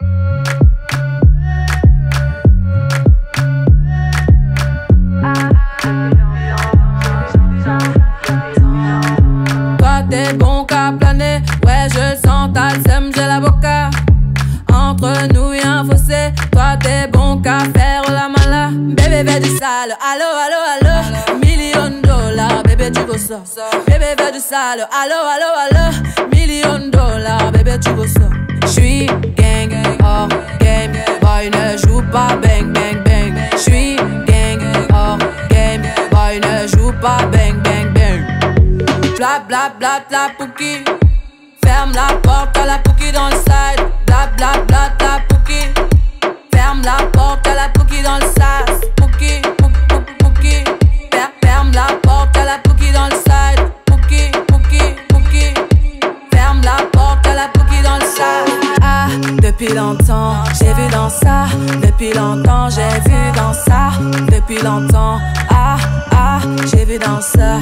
Toi t'es bon qu'à planer, ouais je le sens, t'as le seum, j'ai l'avocat. Entre nous y'a un fossé, toi t'es bon qu'à faire la mala. Bébé veut du sale, allo allo allo, $1,000,000, bébé tu veux ça. Bébé veut du sale, allo allo allo, $1,000,000, bébé tu veux ça. J'suis gang, hors game, boy ne joue pas bang bang bang. J'suis gang, hors game, boy ne joue pas bang bang bang. Bla bla bla bla pouki, ferme la porte à la pouki dans le side. Bla bla bla bla pouki, ferme la porte à la pouki dans le sas. Pouki, pouki, pouki, ferme la porte à la pouki dans le side. Pouki, pouki, pouki, ferme la porte à la pouki dans le sas. Ah, depuis longtemps, j'ai vu dans ça. Depuis longtemps, j'ai vu dans ça. Depuis longtemps, ah, ah, j'ai vu dans ça.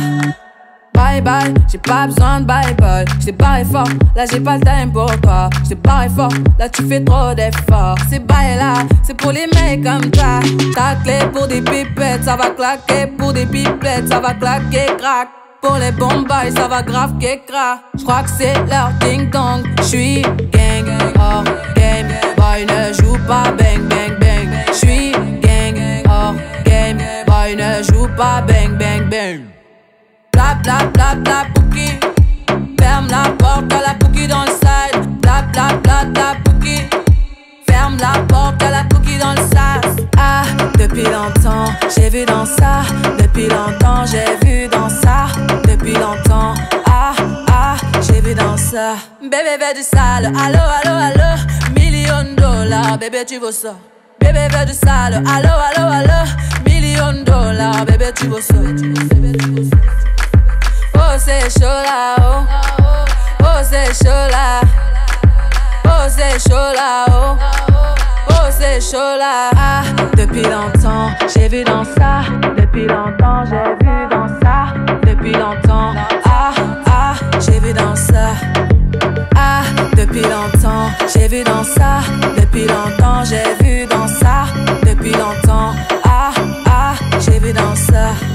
Bye bye, j'ai pas besoin de bye bye. J't'ai barré fort, là j'ai pas le time pour toi. J't'ai barré fort, là tu fais trop d'efforts. Ces bails là, c'est pour les mecs comme toi. Ta clé pour des pipettes, ça va claquer. Pour des pipettes, ça va claquer, crack. Pour les bombes, ça va grave qu'écra. J'crois que c'est leur ding dong. J'suis gang, hors game, boy ne joue pas bang bang bang. J'suis gang, hors game, boy ne joue pas bang bang bang. Bla bla bla bla pouki, ferme la porte à la pouki dans le side. Bla bla bla bla pouki, ferme la porte à la pouki dans le sas. Ah, depuis longtemps, j'ai vu dans ça. Depuis longtemps, j'ai vu dans ça. Depuis longtemps, ah, ah, j'ai vu dans ça. Bébé veut du sale, allo, allo, allo, $1,000,000, bébé tu veux ça. Bébé veut du sale, allo, allo, allo, $1,000,000, bébé tu veux ça. Oh c'est chaud là, oh, oh c'est chaud là, oh c'est chaud là, oh, oh c'est chaud là. Ah, depuis longtemps, j'ai vu dans ça. Depuis longtemps, j'ai vu dans ça. Depuis longtemps, ah, ah, j'ai vu dans ça. Ah, depuis longtemps, j'ai vu dans ça. Depuis longtemps, j'ai vu dans ça. Depuis longtemps, ah, ah, j'ai vu dans ça.